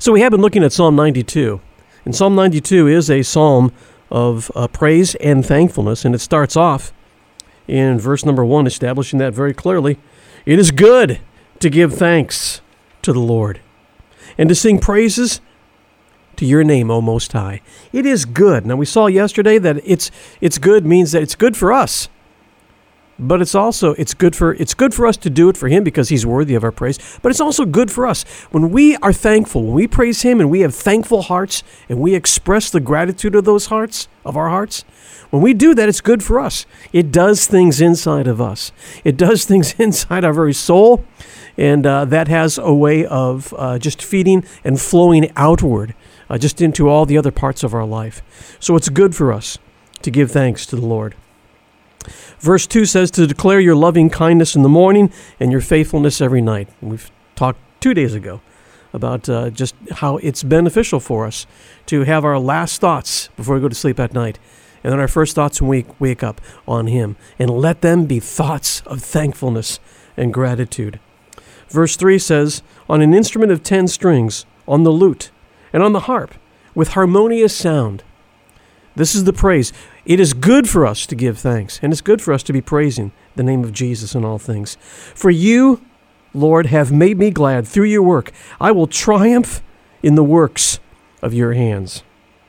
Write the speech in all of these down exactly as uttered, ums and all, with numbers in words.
So we have been looking at Psalm ninety-two. And Psalm ninety-two is a psalm of uh, praise and thankfulness. And it starts off in verse number one, establishing that very clearly. It is good to give thanks to the Lord and to sing praises to your name, O Most High. It is good. Now, we saw yesterday that it's it's good means that it's good for us. But it's also, it's good for it's good for us to do it for him because he's worthy of our praise. But it's also good for us. When we are thankful, when we praise him and we have thankful hearts and we express the gratitude of those hearts, of our hearts, when we do that, it's good for us. It does things inside of us. It does things inside our very soul. And uh, that has a way of uh, just feeding and flowing outward, uh, just into all the other parts of our life. So it's good for us to give thanks to the Lord. Verse two says to declare your loving kindness in the morning and your faithfulness every night. And we've talked two days ago about uh, just how it's beneficial for us to have our last thoughts before we go to sleep at night. And then our first thoughts when we wake up on him. And let them be thoughts of thankfulness and gratitude. Verse three says, on an instrument of ten strings, on the lute, and on the harp, with harmonious sound. This is the praise. It is good for us to give thanks, and it's good for us to be praising the name of Jesus in all things. For you, Lord, have made me glad through your work. I will triumph in the works of your hands.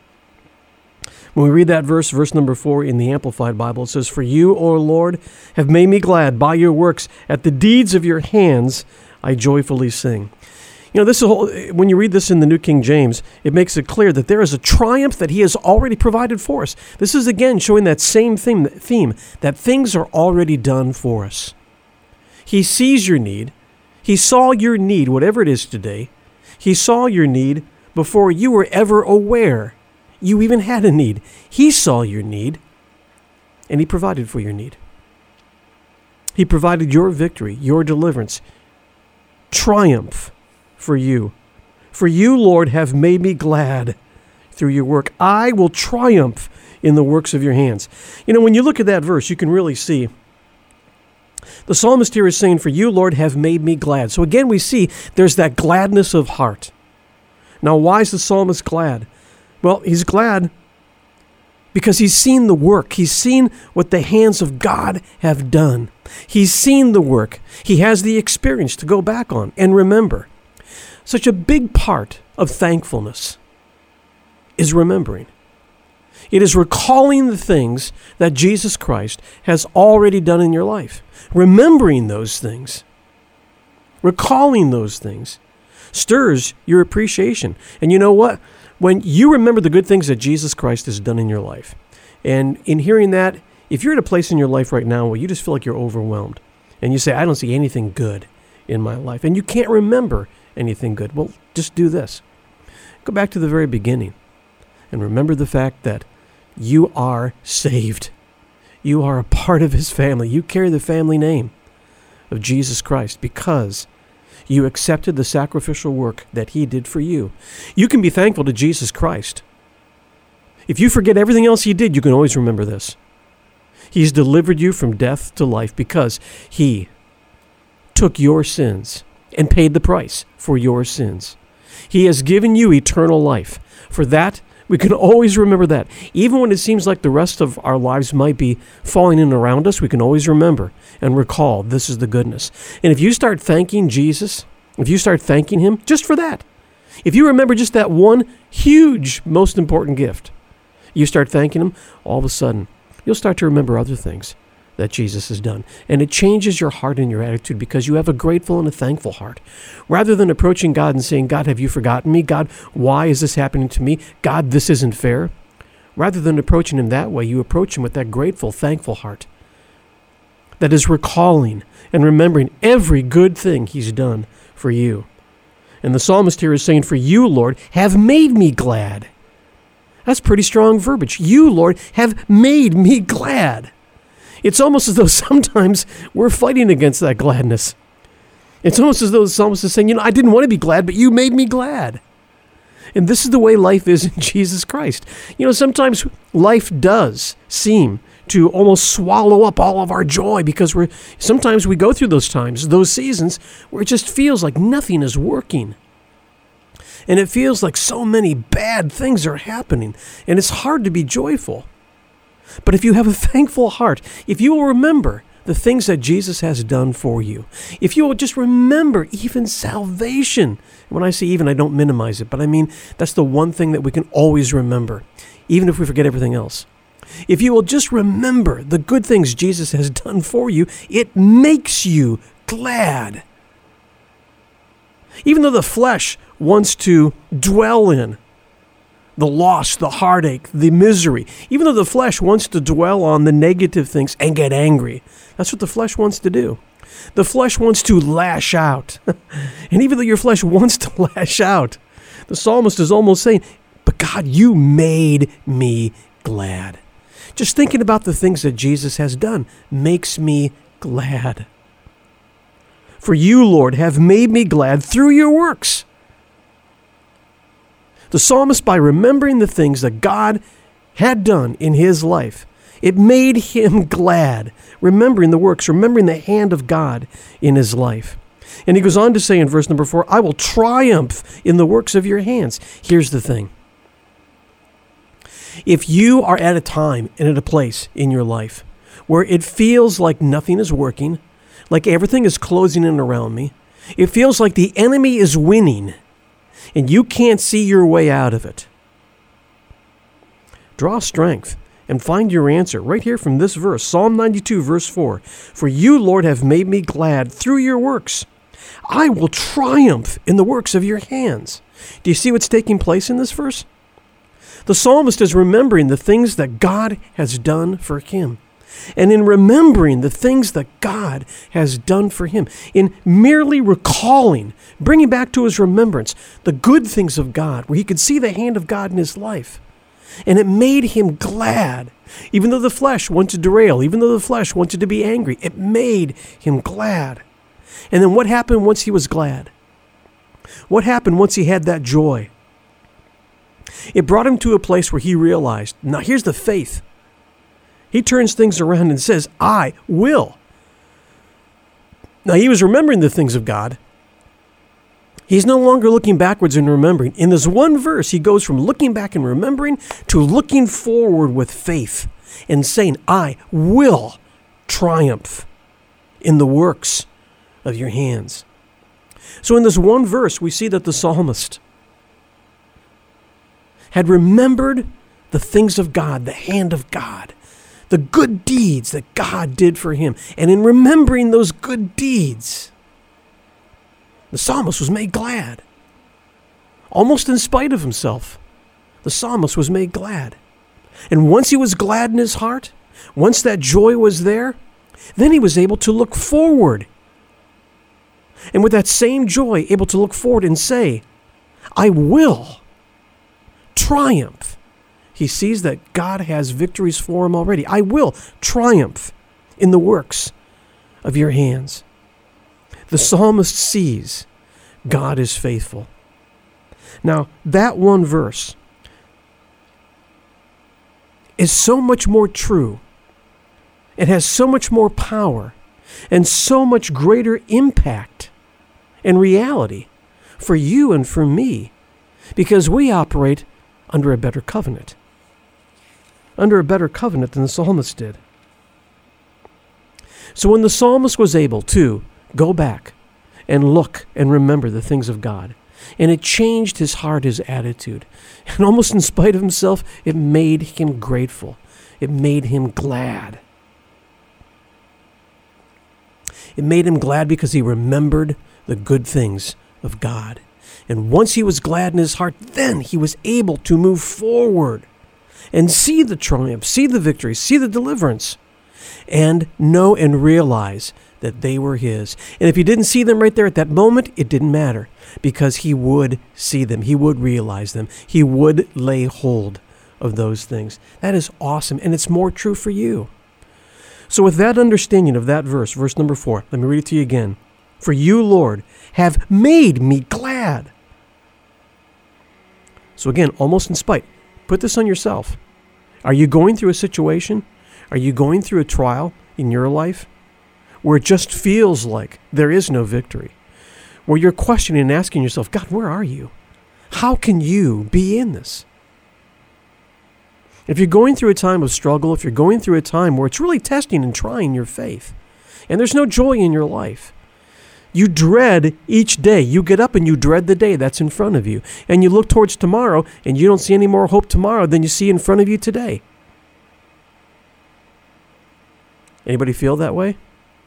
When we read that verse, verse number four in the Amplified Bible, it says, for you, O Lord, have made me glad by your works. At the deeds of your hands I joyfully sing. You know, this is whole, when you read this in the New King James, it makes it clear that there is a triumph that he has already provided for us. This is again showing that same theme, theme that things are already done for us. He sees your need. He saw your need, whatever it is today. He saw your need before you were ever aware you even had a need. He saw your need, and he provided for your need. He provided your victory, your deliverance, triumph for you. For you, Lord, have made me glad through your work. I will triumph in the works of your hands. You know, when you look at that verse, you can really see the psalmist here is saying, for you, Lord, have made me glad. So again, we see there's that gladness of heart. Now, why is the psalmist glad? Well, he's glad because he's seen the work. He's seen what the hands of God have done. He's seen the work. He has the experience to go back on and remember. Such a big part of thankfulness is remembering. It is recalling the things that Jesus Christ has already done in your life. Remembering those things, recalling those things, stirs your appreciation. And you know what? When you remember the good things that Jesus Christ has done in your life, and in hearing that, if you're at a place in your life right now where you just feel like you're overwhelmed, and you say, I don't see anything good in my life, and you can't remember anything good, well, just do this. Go back to the very beginning and remember the fact that you are saved. You are a part of his family. You carry the family name of Jesus Christ because you accepted the sacrificial work that he did for you. You can be thankful to Jesus Christ. If you forget everything else he did, you can always remember this. He's delivered you from death to life because he took your sins and paid the price for your sins. He has given you eternal life. For that, we can always remember that. Even when it seems like the rest of our lives might be falling in around us, we can always remember and recall this is the goodness. And if you start thanking Jesus, if you start thanking him just for that, if you remember just that one huge, most important gift, you start thanking him, all of a sudden, you'll start to remember other things that Jesus has done. And it changes your heart and your attitude because you have a grateful and a thankful heart. Rather than approaching God and saying, God, have you forgotten me? God, why is this happening to me? God, this isn't fair. Rather than approaching him that way, you approach him with that grateful, thankful heart that is recalling and remembering every good thing he's done for you. And the psalmist here is saying, for you, Lord, have made me glad. That's pretty strong verbiage. You, Lord, have made me glad. It's almost as though sometimes we're fighting against that gladness. It's almost as though the psalmist is saying, you know, I didn't want to be glad, but you made me glad. And this is the way life is in Jesus Christ. You know, sometimes life does seem to almost swallow up all of our joy because we're sometimes we go through those times, those seasons where it just feels like nothing is working. And it feels like so many bad things are happening, and it's hard to be joyful. But if you have a thankful heart, if you will remember the things that Jesus has done for you, if you will just remember even salvation. When I say even, I don't minimize it, but I mean that's the one thing that we can always remember, even if we forget everything else. If you will just remember the good things Jesus has done for you, it makes you glad. Even though the flesh wants to dwell in the loss, the heartache, the misery, even though the flesh wants to dwell on the negative things and get angry, that's what the flesh wants to do. The flesh wants to lash out. And even though your flesh wants to lash out, the psalmist is almost saying, but God, you made me glad. Just thinking about the things that Jesus has done makes me glad. For you, Lord, have made me glad through your works. The psalmist, by remembering the things that God had done in his life, it made him glad, remembering the works, remembering the hand of God in his life. And he goes on to say in verse number four, I will triumph in the works of your hands. Here's the thing. If you are at a time and at a place in your life where it feels like nothing is working, like everything is closing in around me, it feels like the enemy is winning, and you can't see your way out of it, draw strength and find your answer right here from this verse, Psalm ninety-two, verse four. For you, Lord, have made me glad through your works. I will triumph in the works of your hands. Do you see what's taking place in this verse? The psalmist is remembering the things that God has done for him. And in remembering the things that God has done for him, in merely recalling, bringing back to his remembrance the good things of God, where he could see the hand of God in his life. And it made him glad. Even though the flesh wanted to derail, even though the flesh wanted to be angry, it made him glad. And then what happened once he was glad? What happened once he had that joy? It brought him to a place where he realized, now here's the faith. He turns things around and says, I will. Now he was remembering the things of God. He's no longer looking backwards and remembering. In this one verse, he goes from looking back and remembering to looking forward with faith and saying, I will triumph in the works of your hands. So in this one verse, we see that the psalmist had remembered the things of God, the hand of God, the good deeds that God did for him. And in remembering those good deeds, the psalmist was made glad. Almost in spite of himself, the psalmist was made glad. And once he was glad in his heart, once that joy was there, then he was able to look forward. And with that same joy, able to look forward and say, I will triumph. He sees that God has victories for him already. I will triumph in the works of your hands. The psalmist sees God is faithful. Now, that one verse is so much more true. It has so much more power and so much greater impact and reality for you and for me, because we operate under a better covenant. Under a better covenant than the psalmist did. So when the psalmist was able to go back and look and remember the things of God, and it changed his heart, his attitude, and almost in spite of himself, it made him grateful. It made him glad. It made him glad because he remembered the good things of God. And once he was glad in his heart, then he was able to move forward and see the triumph, see the victory, see the deliverance, and know and realize that they were his. And if he didn't see them right there at that moment, it didn't matter, because he would see them. He would realize them. He would lay hold of those things. That is awesome, and it's more true for you. So with that understanding of that verse, verse number four, let me read it to you again. For you, Lord, have made me glad. So again, almost in spite, put this on yourself. Are you going through a situation? Are you going through a trial in your life where it just feels like there is no victory? Where you're questioning and asking yourself, God, where are you? How can you be in this? If you're going through a time of struggle, if you're going through a time where it's really testing and trying your faith, and there's no joy in your life, you dread each day. You get up and you dread the day that's in front of you. And you look towards tomorrow and you don't see any more hope tomorrow than you see in front of you today. Anybody feel that way?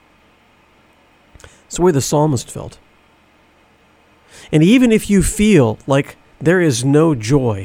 It's the way the psalmist felt. And even if you feel like there is no joy,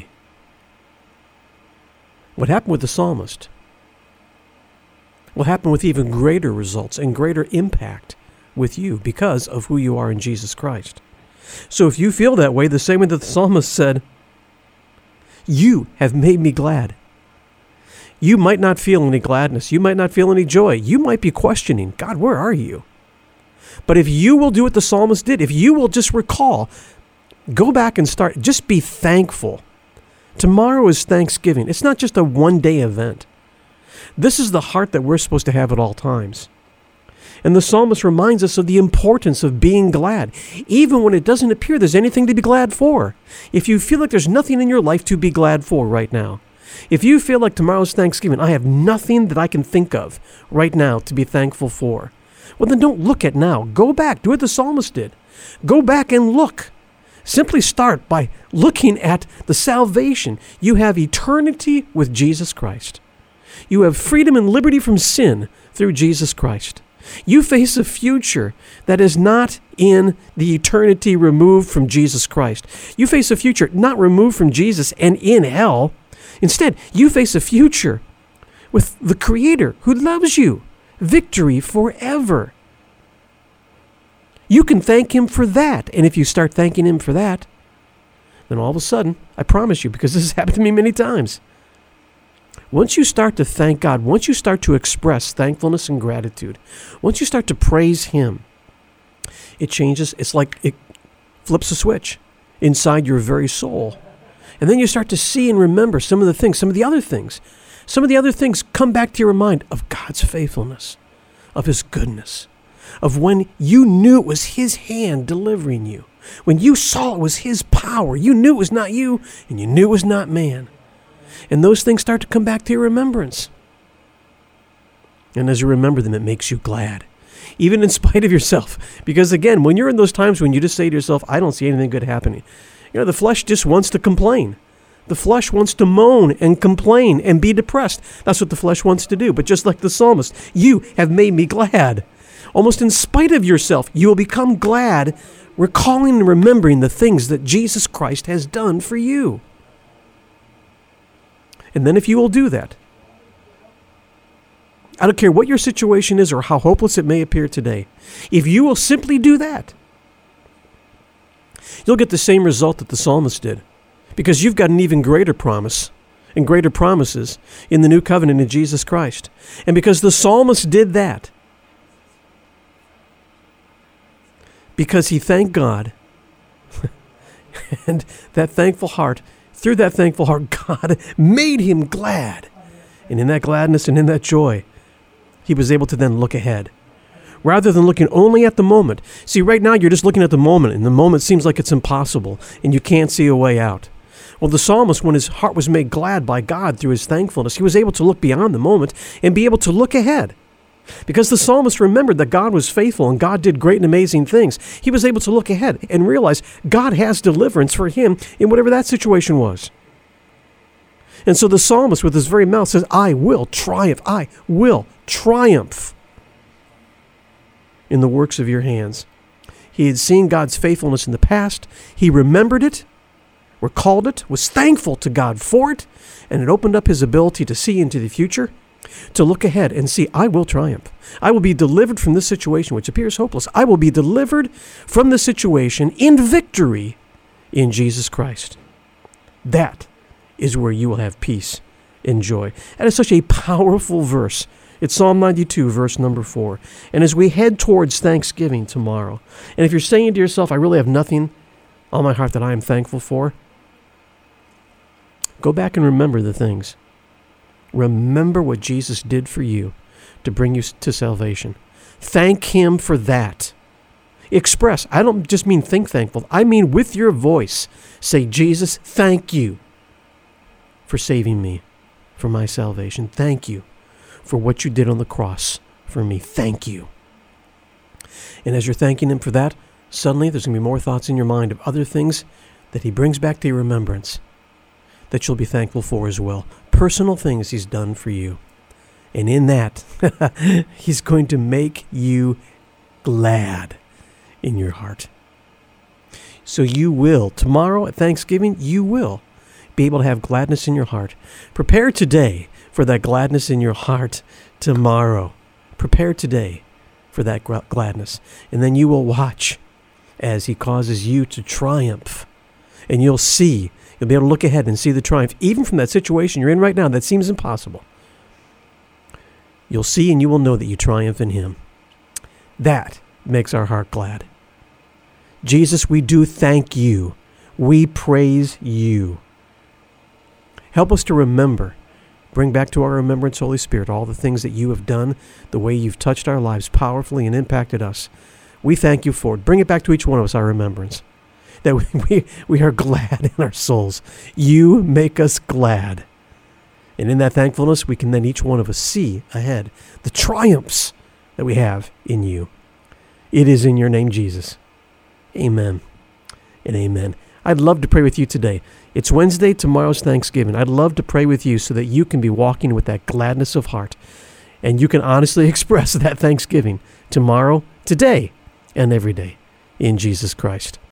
what happened with the psalmist will happen with even greater results and greater impact with you because of who you are in Jesus Christ. So if you feel that way, the same way that the psalmist said, you have made me glad. You might not feel any gladness. You might not feel any joy. You might be questioning, God, where are you? But if you will do what the psalmist did, if you will just recall, go back and start, just be thankful. Tomorrow is Thanksgiving. It's not just a one-day event. This is the heart that we're supposed to have at all times. And the psalmist reminds us of the importance of being glad, even when it doesn't appear there's anything to be glad for. If you feel like there's nothing in your life to be glad for right now, if you feel like tomorrow's Thanksgiving, I have nothing that I can think of right now to be thankful for, well, then don't look at now. Go back. Do what the psalmist did. Go back and look. Simply start by looking at the salvation. You have eternity with Jesus Christ. You have freedom and liberty from sin through Jesus Christ. You face a future that is not in the eternity removed from Jesus Christ. You face a future not removed from Jesus and in hell. Instead, you face a future with the Creator who loves you. Victory forever. You can thank Him for that. And if you start thanking Him for that, then all of a sudden, I promise you, because this has happened to me many times, once you start to thank God, once you start to express thankfulness and gratitude, once you start to praise Him, it changes. It's like it flips a switch inside your very soul. And then you start to see and remember some of the things, some of the other things. Some of the other things come back to your mind of God's faithfulness, of His goodness, of when you knew it was His hand delivering you. When you saw it was His power, you knew it was not you, and you knew it was not man. And those things start to come back to your remembrance. And as you remember them, it makes you glad, even in spite of yourself. Because again, when you're in those times when you just say to yourself, I don't see anything good happening, you know, the flesh just wants to complain. The flesh wants to moan and complain and be depressed. That's what the flesh wants to do. But just like the psalmist, you have made me glad. Almost in spite of yourself, you will become glad, recalling and remembering the things that Jesus Christ has done for you. And then if you will do that, I don't care what your situation is or how hopeless it may appear today, if you will simply do that, you'll get the same result that the psalmist did, because you've got an even greater promise and greater promises in the new covenant in Jesus Christ. And because the psalmist did that, because he thanked God, and that thankful heart, through that thankful heart, God made him glad. And in that gladness and in that joy, he was able to then look ahead, rather than looking only at the moment. See, right now you're just looking at the moment, and the moment seems like it's impossible, and you can't see a way out. Well, the psalmist, when his heart was made glad by God through his thankfulness, he was able to look beyond the moment and be able to look ahead. Because the psalmist remembered that God was faithful and God did great and amazing things, he was able to look ahead and realize God has deliverance for him in whatever that situation was. And so the psalmist with his very mouth says, I will triumph. I will triumph in the works of your hands. He had seen God's faithfulness in the past. He remembered it, recalled it, was thankful to God for it, and it opened up his ability to see into the future, to look ahead and see, I will triumph. I will be delivered from this situation which appears hopeless. I will be delivered from this situation in victory in Jesus Christ. That is where you will have peace and joy. That is such a powerful verse. It's Psalm ninety-two, verse number four. And as we head towards Thanksgiving tomorrow, and if you're saying to yourself, I really have nothing on my heart that I am thankful for, go back and remember the things. Remember what Jesus did for you to bring you to salvation. Thank him for that. express. I don't just mean think thankful. I mean with your voice, say, Jesus, thank you for saving me, for my salvation. Thank you for what you did on the cross for me. Thank you. And as you're thanking him for that, suddenly there's going to be more thoughts in your mind of other things that he brings back to your remembrance that you'll be thankful for as well. Personal things he's done for you. And in that, he's going to make you glad in your heart. So you will, tomorrow at Thanksgiving, you will be able to have gladness in your heart. Prepare today for that gladness in your heart tomorrow. Prepare today for that gladness. And then you will watch as he causes you to triumph. And you'll see, you'll be able to look ahead and see the triumph, even from that situation you're in right now that seems impossible. You'll see and you will know that you triumph in him. That makes our heart glad. Jesus, we do thank you. We praise you. Help us to remember. Bring back to our remembrance, Holy Spirit, all the things that you have done, the way you've touched our lives powerfully and impacted us. We thank you for it. Bring it back to each one of us, our remembrance, that we, we, we are glad in our souls. You make us glad. And in that thankfulness, we can then each one of us see ahead the triumphs that we have in you. It is in your name, Jesus. Amen and amen. I'd love to pray with you today. It's Wednesday, tomorrow's Thanksgiving. I'd love to pray with you so that you can be walking with that gladness of heart and you can honestly express that thanksgiving tomorrow, today, and every day in Jesus Christ.